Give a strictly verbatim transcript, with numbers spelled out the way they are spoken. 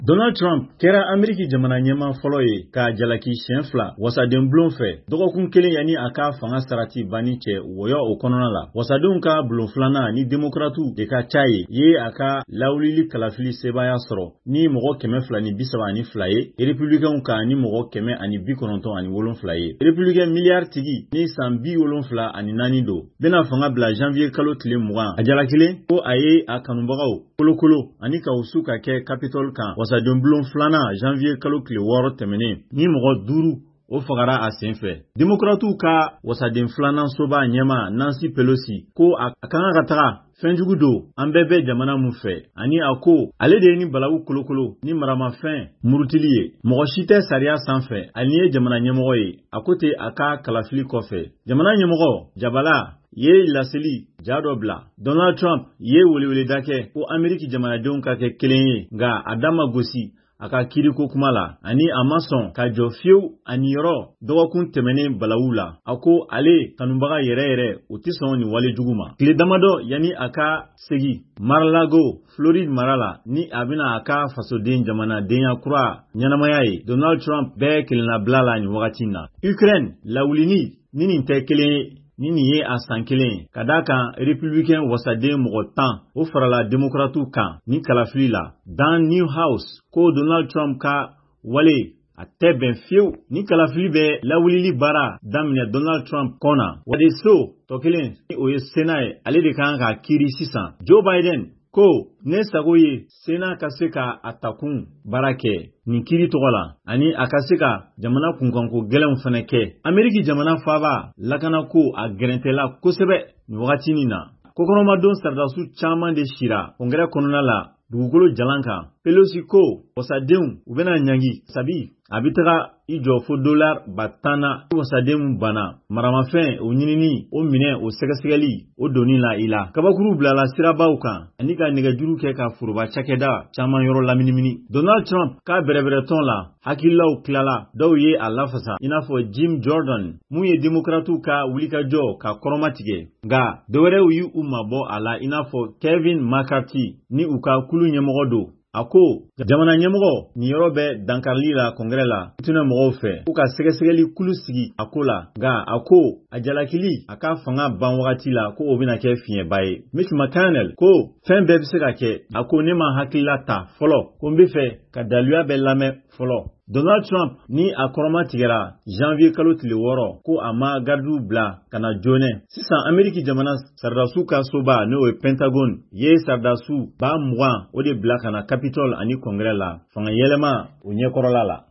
Donald Trump kɛra Ameriki jamana ɲɛma fɔlɔ ye ka jalaki siɲɛ fila wasaden bulon fɛ dɔgɔkun kelen yani a ka fanga sarati banni cɛ wɔyɔ o kɔnɔna la. Wasadenw ka bulon filanan ni demokratu de ka ca ye ye a ka lawulili kalafili sebaya sɔrɔ ni mɔgɔ kɛmɛ fila ni bisaba ani fila ye, Republicainw ka ni mɔgɔ kɛmɛ ani bi kɔnɔntɔn ani wolonfila ye. Republicain miliyari tigi ni san bi wolonfila ani naani do bena fanga bila janvier kalo tile mugan a jalakilen ko a ye a kanubagaw kolokolo ani ka usu ka kɛ Capitol kan wasaden bulon filanan janvier kalo tile wɔɔrɔ tɛmɛnen ni mɔgɔ duuru o fagara a sen fɛ. Demokratu ka wasaden filanan soba ɲɛma Nancy Pelosi ko a kan ka taga fɛnjugu do an bɛɛ bɛ jamana mun fɛ ani a ko ale de ye ni balawu kolokolo ni maramafɛn murutili ye. Mɔgɔ si tɛ sariya sanfɛ ani ye jamana ɲɛmɔgɔ ye a ko te a ka kalafili kɔfɛ. Jamana ɲɛmɔgɔ Jabala ye laseli ja dɔ bila. Donald Trump ye weleweleda kɛ ko Ameriki jamanadenw ka kɛ kelen ye nga a da ma gosi a ka kiriko kuma la ani a ma sɔn ka jɔ fiyewu ani yɔrɔ dɔgɔkun tɛmɛnen balawu la. A ko ale kanubaga yɛrɛ yɛrɛ o ti sɔn ni wale jugu ma. Tile damadɔ yani a ka segi Mar-a-Lago Floride mara la ni a bena a ka fasoden jamanadenya kura ɲɛnamaya ye. Donald Trump bɛɛ kelenna bila la ni wagati na. Ukraine lawulini ni nin tɛ kelen ye ni nin ye a san kelen ka da kan Republicain wasaden mɔgɔ tan o farala demokratu kan ni kalafili la. Dan Newhouse ko Donald Trump ka wale a tɛ bɛn fiyewu ni kalafili bɛ lawulili baara daminɛ Donald Trump kɔnɔ. Wade so tɔ kelen ni o ye Sena ye ale de kan ka kiiri sisan. Joe Biden ko ne sago ye Sena ka se ka a takun baara kɛ nin kiiri tɔgɔ la ani a ka se ka jamana kunkanko gɛlɛnw fana kɛ. Ameriki jamana faaba lakana ko a gɛrɛntɛla kosɛbɛ ni wagatinin na. Kokɔrɔmadon sardasu caman de sira kɔngrɛ kɔnɔna la dugukolo jalan kan. Pelosi ko wasadenw u bena ɲangi sabi a bi taga i jɔ fo dolar ba tan na wasadenw bana maramafɛn o ɲinini o minɛ o sɛgɛsɛgɛli o doni la i la. Kabakuru bilala sirabaw kan ani ka nɛgɛjuru kɛ ka foroba cakɛda caman yɔrɔ laminimini. Donald Trump ka bɛrɛbɛrɛtɔn la hakililaw kilala dɔw ye a lafasa i n'a fɔ Jim Jordan mun ye demokratu ka wulikajɔ ka kɔrɔmatigɛ nga dɔwɛrɛw y'u mabɔ a la i n'a fɔ Kevin McCarthy ni u ka kulu ɲɛmɔgɔ do. A ko jamana ɲɛmɔgɔ nin yɔrɔ bɛ dankarili la kɔngrɛ la tuna mɔgɔw fɛ ko ka sɛgɛsɛgɛli kulu sigi a ko la nga a ko a jalakili a ka fanga ban wagati la ko o bena kɛ fiɲɛba ye. Mitch McConnell ko fɛn bɛɛ be se ka kɛ. A ko ne ma hakilila ta fɔlɔ ko n be fɛ ka daluya bɛ lamɛn fɔlɔ. Donald Trump ni a kɔrɔma tigɛra janvier kalo tile wɔɔrɔ ko a ma gardiw bila ka na joonɛ. Sisan Ameriki jamana sardasu ka soba n'o ye Pentagon ye sardasu ba mugan o de bila ka na Capitol ani kɔngrɛ la fanga yɛlɛma o ɲɛkɔrɔla la.